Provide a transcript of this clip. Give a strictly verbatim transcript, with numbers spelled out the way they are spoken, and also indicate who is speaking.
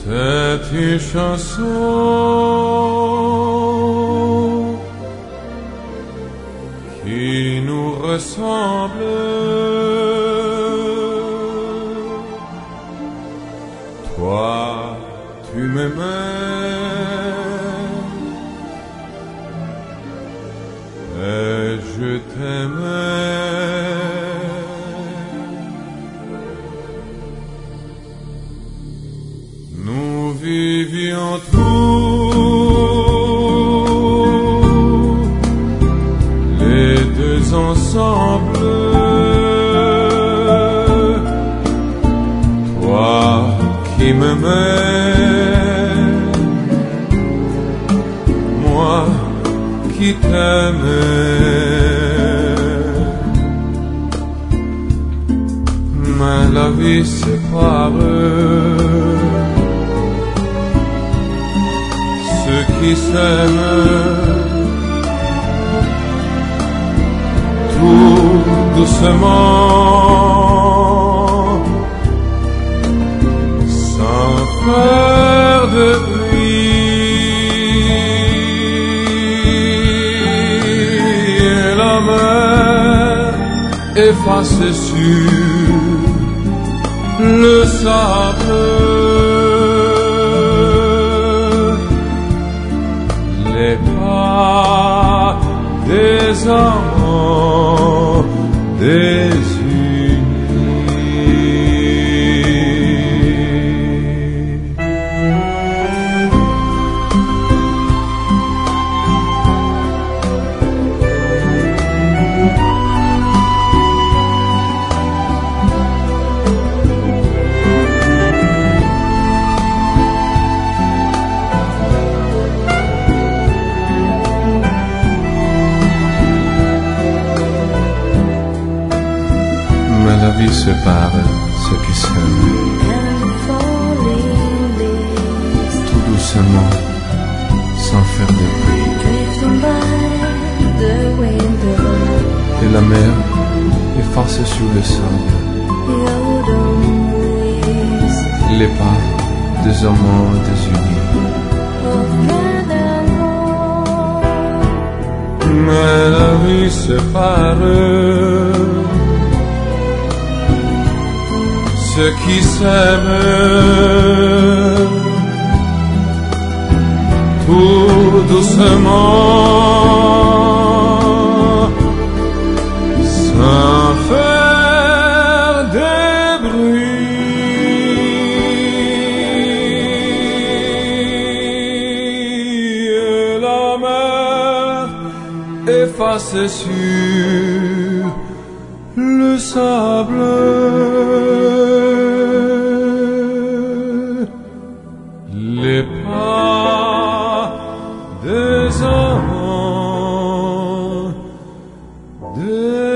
Speaker 1: C'est une chanson qui nous ressemble. Toi, tu m'aimais et je t'aimais. Nous vivions tous les deux ensemble. Toi qui m'aimais, moi qui t'aimais. Mais la vie sépare ceux qui s'aiment tout doucement, sans faire de bruit. Et la mer efface sur le sable les pas des amants désunis.
Speaker 2: La vie sépare ceux qui s'aiment tout doucement, sans faire de bruit. Et la mer efface sur le sable les pas des amants désunis.
Speaker 1: Mais la vie sépare ceux qui s'aiment tout doucement, sans faire de bruit. Et la mer efface sur le sable les pas des amants.